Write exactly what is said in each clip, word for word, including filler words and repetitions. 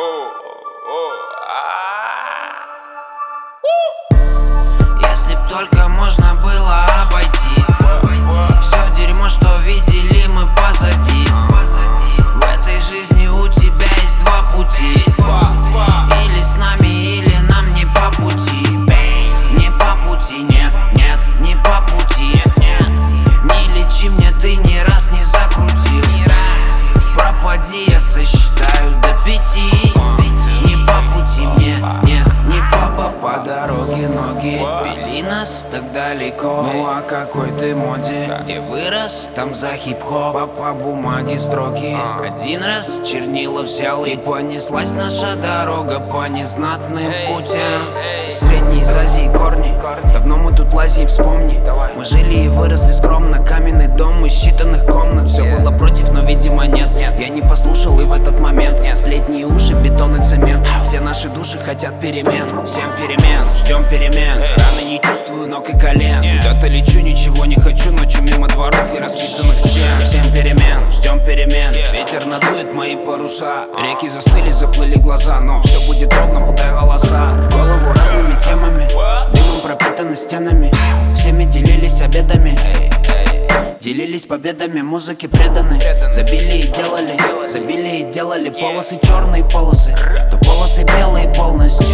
Если б только можно было обойти все дерьмо, что видели мы позади. В этой жизни у тебя есть два пути: или с нами, или нам не по пути. Не по пути, нет, нет, не по пути. Не лечи мне, ты ни раз не закрутил. Пропади, я сосчитаю до пяти. Не по пути мне, нет, не папа. По дороге ноги вели нас так далеко. Ну а какой ты моде? Где вырос, там за хип-хоп. А по бумаге строки один раз чернила взял, и понеслась наша дорога по незнатным путям. Средней из Азии корни, давно мы тут лазим, вспомни. Мы жили и выросли скромно, каменный дом из считанных комнат. Все было против, но видимо нет. Я не послушал, и в этот момент сплетни и уши, бетон и цемент. Все наши души хотят перемен, всем перемен, ждем перемен. Раны не чувствую ног и колен. Куда-то лечу, ничего не хочу, ночью мимо дворов и расписанных стен. Всем перемен, ждем перемен. Ветер надует мои паруса, реки застыли, заплыли глаза, но все будет ровно, куда голоса. В голову разными темами, дымом пропитаны стенами. Всеми делились обедами, делились победами, музыке преданы. Забили и делали, забили и делали полосы черные полосы, то полосы белые полностью.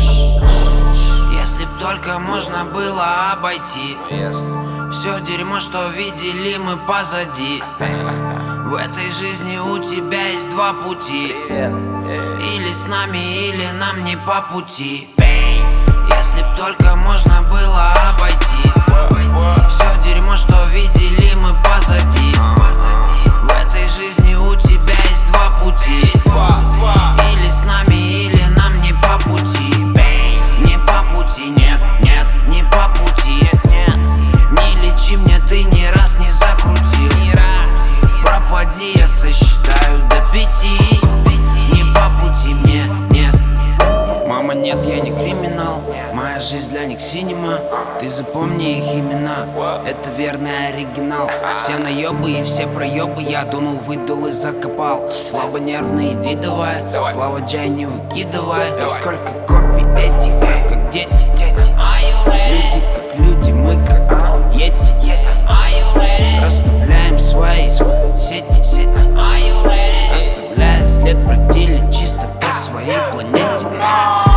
Если б только можно было обойти все дерьмо, что видели мы позади. В этой жизни у тебя есть два пути: или с нами, или нам не по пути. Если б только можно было обойти все дерьмо, что видели мы позади. В этой жизни у тебя есть два пути: или с нами, или нам не по пути. Не по пути, нет, нет, не по пути. Не лечи мне, ты ни раз не закрутил. Пропади, я сосчитаю до пяти. Не по пути мне, нет. Мама, нет, я не криминал, моя жизнь для них синема. Ты запомни их имена, это верный оригинал. Все наебы и все проебы я дунул, выдул и закопал. Слабо нервно, иди давай, слава Джай не выкидывай. Да сколько копий этих, как дети. Люди как люди, мы как а, ети. Расставляем свои сети, оставляя след, бродили чисто по своей планете.